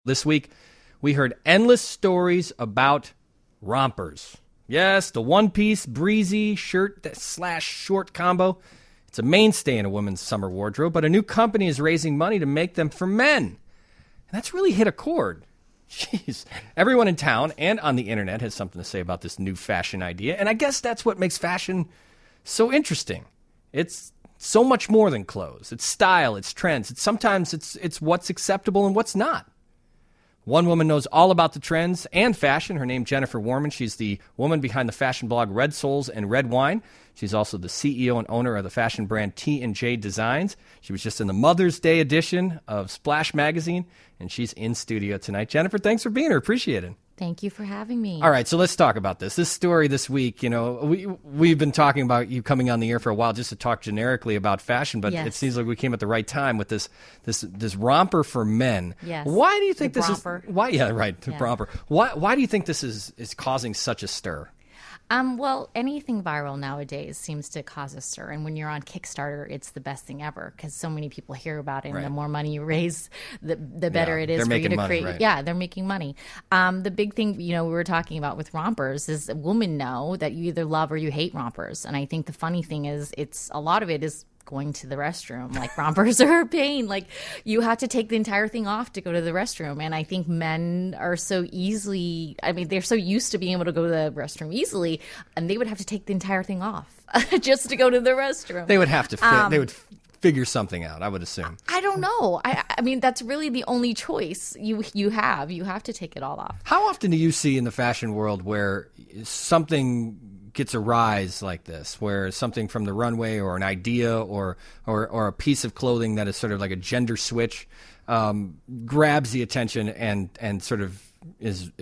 This week, we heard endless stories about rompers. Yes, the one-piece breezy shirt/short combo. It's a mainstay in a woman's summer wardrobe, but a new company is raising money to make them for men. And that's really hit a chord. Jeez. Everyone in town and on the internet has something to say about this new fashion idea, and I guess that's what makes fashion so interesting. It's so much more than clothes. It's style, it's trends. Sometimes it's what's acceptable and what's not. One woman knows all about the trends and fashion. Her name, Jennifer Warman. She's the woman behind the fashion blog Red Souls and Red Wine. She's also the CEO and owner of the fashion brand T&J Designs. She was just in the Mother's Day edition of Splash Magazine, and she's in studio tonight. Jennifer, thanks for being here. Appreciate it. Thank you for having me. All right, so let's talk about this. This story this week, we've been talking about you coming on the air for a while just to talk generically about fashion, but It seems like we came at the right time with this romper for men. Yes. Why do you think the this romper. is? Why? Yeah, right. The Yeah. romper. Why do you think this is causing such a stir? Well, anything viral nowadays seems to cause a stir. And when you're on Kickstarter, it's the best thing ever because so many people hear about it. And Right. the more money you raise, the better it is they're for you making to money, create. right. Yeah, they're making money. The big thing, we were talking about with rompers is women know that you either love or you hate rompers. And I think the funny thing is a lot of it is going to the restroom. Like rompers are a pain. Like you have to take the entire thing off to go to the restroom. And I think men are so they're so used to being able to go to the restroom easily, and they would have to take the entire thing off just to go to the restroom. They would have to they would figure something out, I would assume. I don't know. I mean, that's really the only choice you have. You have to take it all off. How often do you see in the fashion world where something gets a rise like this, where something from the runway or an idea or a piece of clothing that is sort of like a gender switch grabs the attention and sort of is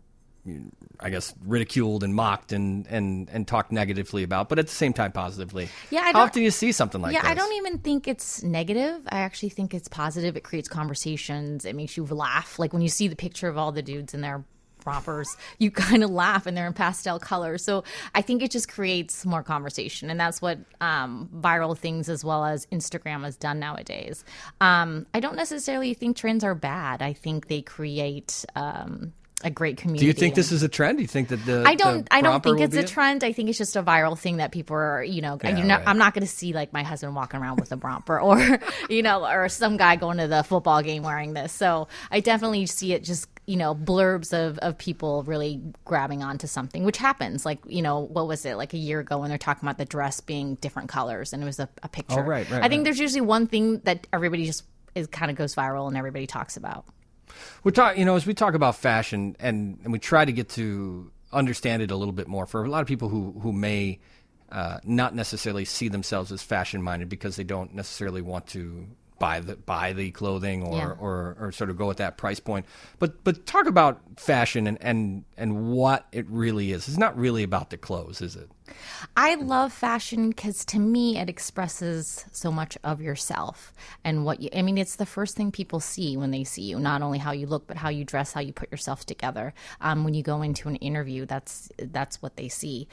I guess ridiculed and mocked and talked negatively about, but at the same time positively. Yeah, how often do you see something like this? I don't even think it's negative. I actually think it's positive. It creates conversations. It makes you laugh. Like when you see the picture of all the dudes in their rompers, you kind of laugh, and they're in pastel colors. So I think it just creates more conversation, and that's what viral things as well as Instagram has done nowadays. I don't necessarily think trends are bad. I think they create a great community. Do you think this is a trend? Do you think that I don't think it's a trend. I think it's just a viral thing that people are, right. I'm not going to see like my husband walking around with a romper or, or some guy going to the football game wearing this. So I definitely see it just, blurbs of people really grabbing onto something, which happens. Like, what was it, like a year ago when they're talking about the dress being different colors and it was a picture. Oh, right. I think there's usually one thing that everybody just kind of goes viral and everybody talks about. We're talking, as we talk about fashion and we try to get to understand it a little bit more for a lot of people who may not necessarily see themselves as fashion minded because they don't necessarily want to buy the clothing or sort of go at that price point. But talk about fashion and what it really is. It's not really about the clothes, is it? I love fashion because to me it expresses so much of yourself and it's the first thing people see when they see you, not only how you look, but how you dress, how you put yourself together. When you go into an interview, that's what they see.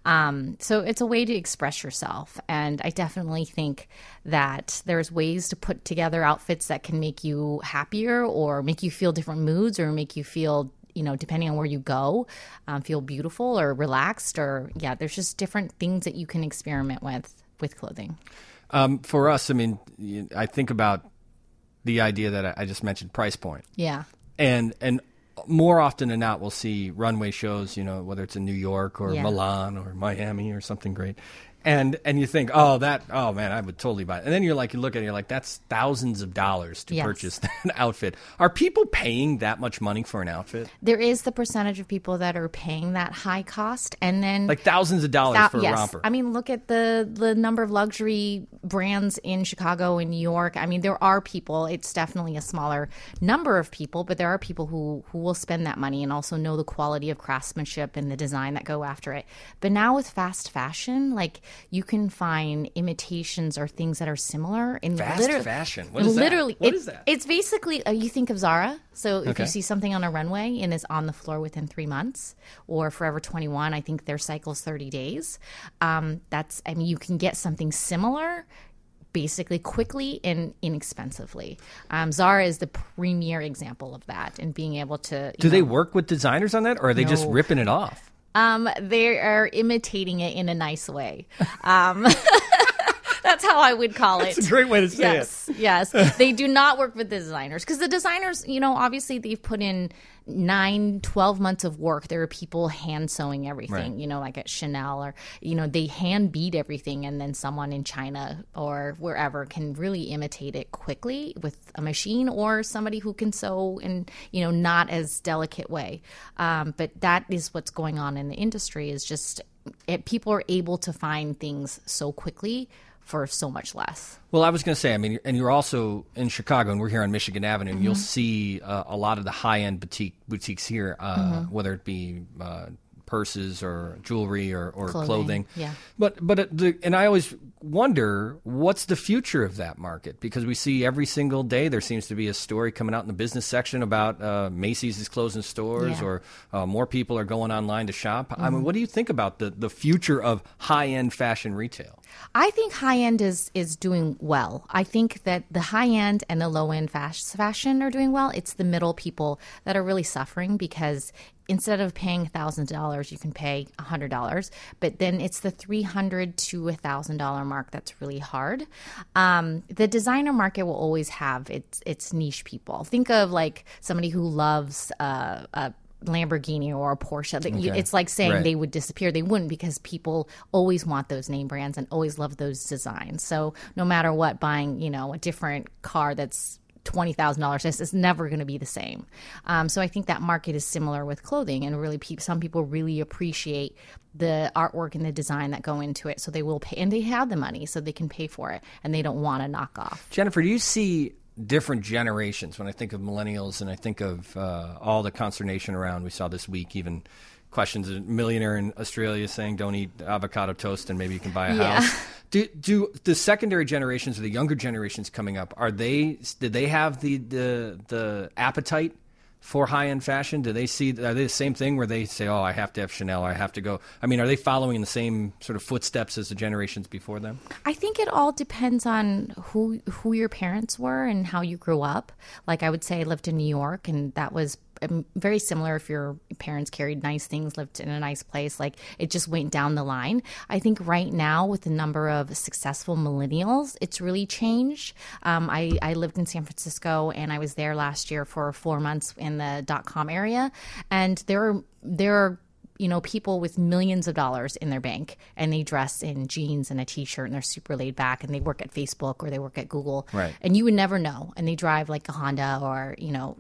So it's a way to express yourself. And I definitely think that there's ways to put together outfits that can make you happier or make you feel different moods or make you feel depending on where you go, feel beautiful or relaxed there's just different things that you can experiment with clothing. For us, I think about the idea that I just mentioned, price point. Yeah. And more often than not, we'll see runway shows, whether it's in New York or Milan or Miami or something great. And you think, oh man, I would totally buy it. And then you look at it, you're like, that's thousands of dollars to purchase an outfit. Are people paying that much money for an outfit? There is the percentage of people that are paying that high cost, and then like thousands of dollars for a romper. I mean, look at the number of luxury brands in Chicago and New York. I mean, there are people. It's definitely a smaller number of people, but there are people who will spend that money and also know the quality of craftsmanship and the design that go after it. But now with fast fashion, like, you can find imitations or things that are similar in fast fashion. What is literally, that? What is that? It's basically you think of Zara. So if you see something on a runway and is on the floor within 3 months, or Forever 21, I think their cycle's 30 days. You can get something similar, basically quickly and inexpensively. Zara is the premier example of that, and being able to. Do they work with designers on that, or are they just ripping it off? They are imitating it in a nice way. That's how I would call it. That's a great way to say it. Yes. They do not work with the designers because the designers, obviously they've put in 9-12 months of work. There are people hand sewing everything, right. Like at Chanel or, they hand bead everything, and then someone in China or wherever can really imitate it quickly with a machine, or somebody who can sew in, not as delicate way. But that is what's going on in the industry, is just people are able to find things so quickly for so much less. Well, I was going to say, and you're also in Chicago, and we're here on Michigan Avenue, and you'll see a lot of the high-end boutiques here, whether it be purses or jewelry or clothing. Yeah. But and I always wonder, what's the future of that market? Because we see every single day there seems to be a story coming out in the business section about Macy's is closing stores, or more people are going online to shop. I mean, what do you think about the future of high-end fashion retail? I think high-end is doing well. I think that the high-end and the low-end fashion are doing well. It's the middle people that are really suffering, because instead of paying $1,000, you can pay $100. But then it's the $300 to $1,000 mark that's really hard. The designer market will always have its niche people. Think of like somebody who loves a Lamborghini or a Porsche. Okay. It's like saying they would disappear. They wouldn't, because people always want those name brands and always love those designs. So no matter what, buying, a different car that's $20,000, it's never going to be the same. So I think that market is similar with clothing, and really some people really appreciate the artwork and the design that go into it. So they will pay, and they have the money, so they can pay for it, and they don't want to knock off. Jennifer, do you see different generations when I think of millennials, and I think of all the consternation around? We saw this week even questions, a millionaire in Australia saying don't eat avocado toast and maybe you can buy a house. Do the secondary generations or the younger generations coming up, did they have the appetite for high-end fashion? Are they the same thing where they say, I have to have Chanel, I have to go? I mean, are they following in the same sort of footsteps as the generations before them? I think it all depends on who your parents were and how you grew up. Like, I would say I lived in New York, and that was very similar. If your parents carried nice things, lived in a nice place, like it just went down the line. I think right now, with the number of successful millennials, it's really changed. I lived in San Francisco, and I was there last year for 4 months in the .com area, and there are people with millions of dollars in their bank, and they dress in jeans and a t-shirt, and they're super laid back, and they work at Facebook or they work at Google. Right. And you would never know. And they drive like a Honda, or,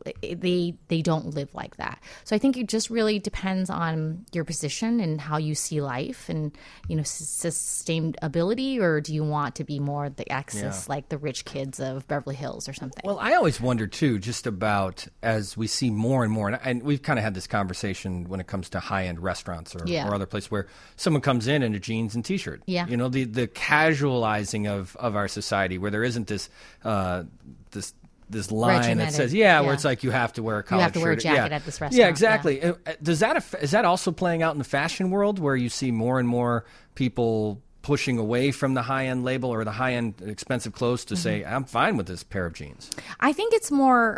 they don't live like that. So I think it just really depends on your position and how you see life, and, sustainability, or do you want to be more the access, like the rich kids of Beverly Hills or something? Well, I always wonder too, just about as we see more and more, and we've kind of had this conversation when it comes to high-end restaurants or other places where someone comes in a jeans and t-shirt. Yeah. The casualizing of our society, where there isn't this this line regimented, that says, where it's like you have to wear a collared shirt. You have to wear a jacket at this restaurant. Yeah, exactly. Yeah. Is that also playing out in the fashion world, where you see more and more people pushing away from the high-end label or the high-end expensive clothes to say, I'm fine with this pair of jeans? I think it's more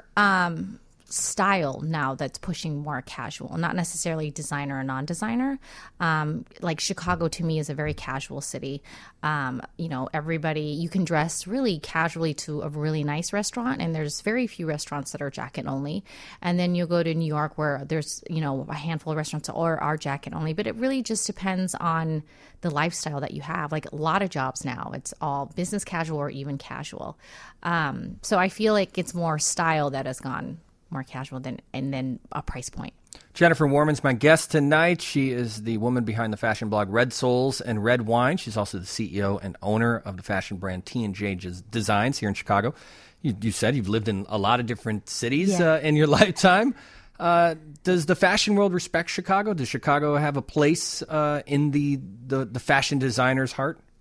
style now that's pushing more casual, not necessarily designer or non-designer. Like Chicago, to me, is a very casual city. Everybody, you can dress really casually to a really nice restaurant, and there's very few restaurants that are jacket only. And then you'll go to New York, where there's a handful of restaurants are jacket only. But it really just depends on the lifestyle that you have. Like a lot of jobs now, it's all business casual or even casual. So I feel like it's more style that has gone more casual and then a price point. Jennifer Warman's my guest tonight. She is the woman behind the fashion blog Red Souls and Red Wine. She's also the CEO and owner of the fashion brand T&J Designs here in Chicago. You said you've lived in a lot of different cities in your lifetime. Does the fashion world respect Chicago? Does Chicago have a place in the fashion designer's heart?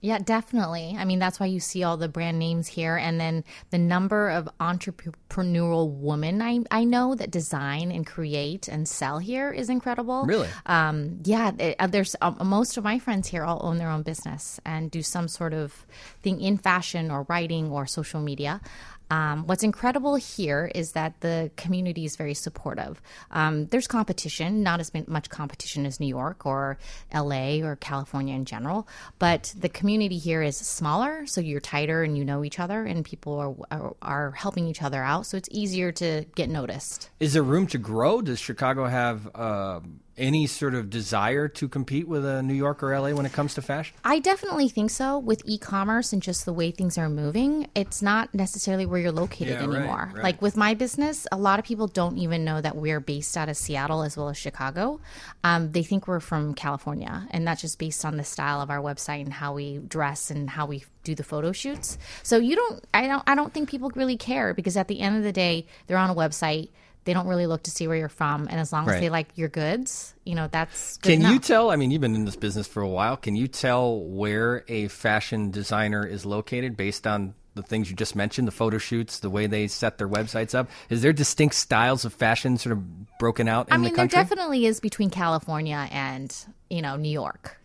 Yeah, definitely. I mean, that's why you see all the brand names here. And then the number of entrepreneurial women I know that design and create and sell here is incredible. Really? Yeah, there's most of my friends here all own their own business and do some sort of thing in fashion or writing or social media. What's incredible here is that the community is very supportive. There's competition, not as much competition as New York or LA or California in general, but the community here is smaller, so you're tighter and you know each other, and people are helping each other out, so it's easier to get noticed. Is there room to grow? Does Chicago have any sort of desire to compete with New York or LA when it comes to fashion? I definitely think so. With e-commerce and just the way things are moving, it's not necessarily where you're located anymore. Right. Like with my business, a lot of people don't even know that we're based out of Seattle as well as Chicago. They think we're from California, and that's just based on the style of our website and how we dress and how we do the photo shoots. So I don't think people really care, because at the end of the day, they're on a website. They don't really look to see where you're from. And as long as they like your goods, that's good enough. Can you tell, I mean, you've been in this business for a while. Can you tell where a fashion designer is located based on the things you just mentioned, the photo shoots, the way they set their websites up? Is there distinct styles of fashion sort of broken out in the country? There definitely is between California and, New York.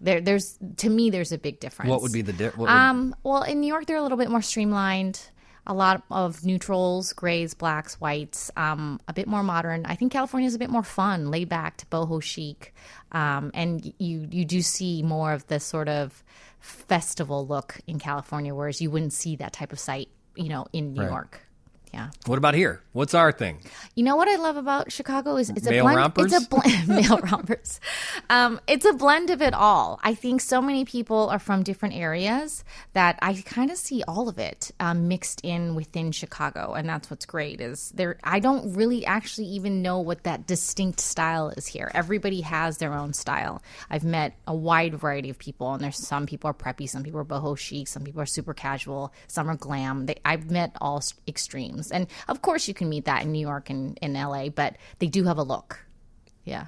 To me, there's a big difference. What would be the difference? Well, in New York, they're a little bit more streamlined. A lot of neutrals, grays, blacks, whites, a bit more modern. I think California is a bit more fun, laid back, boho chic. And you do see more of the sort of festival look in California, whereas you wouldn't see that type of site, in New York. Yeah. What about here? What's our thing? You know what I love about Chicago is it's male a blend. rompers? It's a blend. Male rompers. It's a blend of it all. I think so many people are from different areas that I kind of see all of it mixed in within Chicago, and that's what's great. Is there? I don't really actually even know what that distinct style is here. Everybody has their own style. I've met a wide variety of people, and there's some people are preppy, some people are boho chic, some people are super casual, some are glam. I've met all extremes. And of course you can meet that in New York and in LA, but they do have a look. Yeah.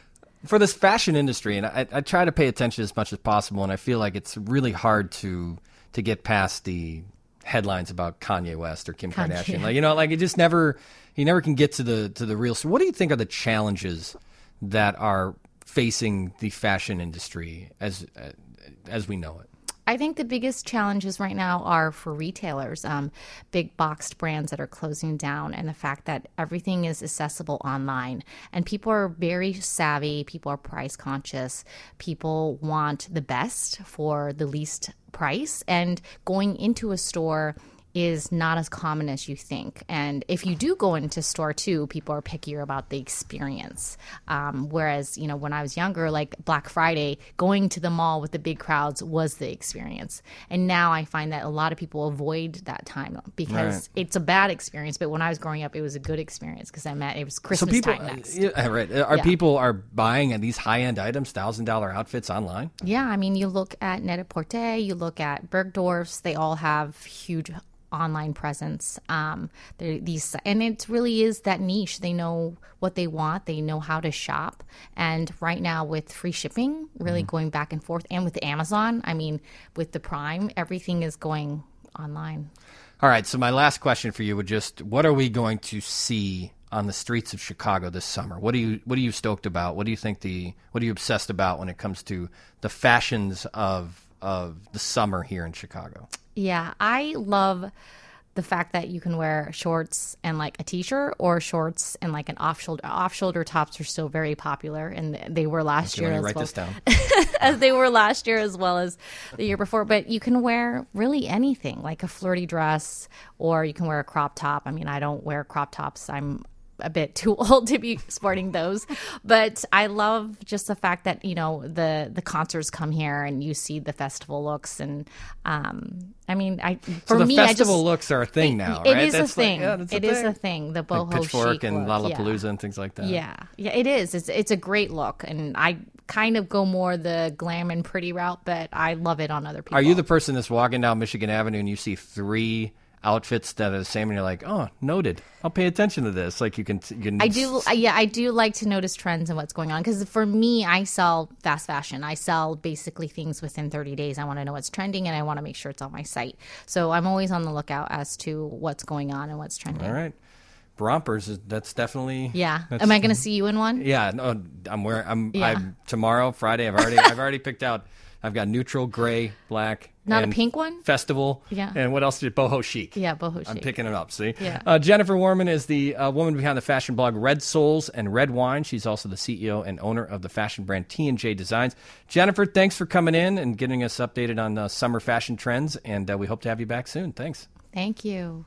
For this fashion industry, and I try to pay attention as much as possible, and I feel like it's really hard to get past the headlines about Kanye West or Kim Kardashian. Like it just never, you never can get to the real. So what do you think are the challenges that are facing the fashion industry as we know it? I think the biggest challenges right now are for retailers, big boxed brands that are closing down, and the fact that everything is accessible online. And people are very savvy. People are price conscious. People want the best for the least price. And going into a store is not as common as you think. And if you do go into store too, people are pickier about the experience. Whereas, when I was younger, like Black Friday, going to the mall with the big crowds was the experience. And now I find that a lot of people avoid that time because it's a bad experience. But when I was growing up, it was a good experience because it was Christmas time next. People are buying these high-end items, $1,000 outfits online? Yeah, I mean, you look at Net-a-Porter, you look at Bergdorf's, they all have huge online presence. And it really is that niche. They know what they want. They know how to shop. And right now with free shipping, really going back and forth, and with Amazon, I mean, with the Prime, everything is going online. All right. So my last question for you would what are we going to see on the streets of Chicago this summer? What are you stoked about? What are you obsessed about when it comes to the fashions of the summer here in Chicago? Yeah, I love the fact that you can wear shorts and like a t-shirt, or shorts and like an off-shoulder tops are still very popular, and they were last year as well. This down. As they were last year as well as the year before. But you can wear really anything, like a flirty dress, or you can wear a crop top. I mean, I don't wear crop tops. I'm a bit too old to be sporting those, but I love just the fact that the concerts come here and you see the festival looks, and the festival looks are a thing now, right? It is a thing. It is a thing. The boho like Pitchfork chic and look. Lollapalooza and things like that. Yeah, it is. It's a great look, and I kind of go more the glam and pretty route, but I love it on other people. Are you the person that's walking down Michigan Avenue and you see 3 outfits that are the same, and you're like, oh, noted. I'll pay attention to this. Like you can. I do like to notice trends and what's going on, because for me, I sell fast fashion. I sell basically things within 30 days. I want to know what's trending, and I want to make sure it's on my site. So I'm always on the lookout as to what's going on and what's trending. All right. Rompers, that's definitely. Yeah. Am I going to see you in one? Yeah. No, I'm tomorrow, Friday. I've already picked out. I've got neutral, gray, black. Not a pink one? Festival. Yeah. And what else? Boho chic. Yeah, boho chic. I'm picking it up, see? Yeah. Jennifer Warman is the woman behind the fashion blog Red Souls and Red Wine. She's also the CEO and owner of the fashion brand T&J Designs. Jennifer, thanks for coming in and getting us updated on summer fashion trends, and we hope to have you back soon. Thanks. Thank you.